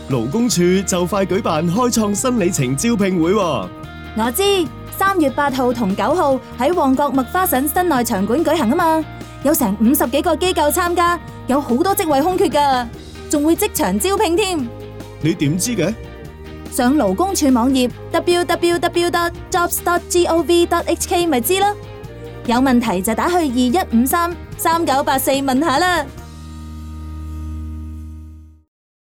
勞工處就快舉辦開創新里程招聘會喎。 我知，3月8號同9號喺旺角麥花臣室內場館舉行啊嘛，有成50幾個機構參加，有好多職位空缺噶，仲會即場招聘添。 你點知嘅？ 上勞工處網頁 www.jobs.gov.hk 咪知咯。有問題就打去21533984問下啦。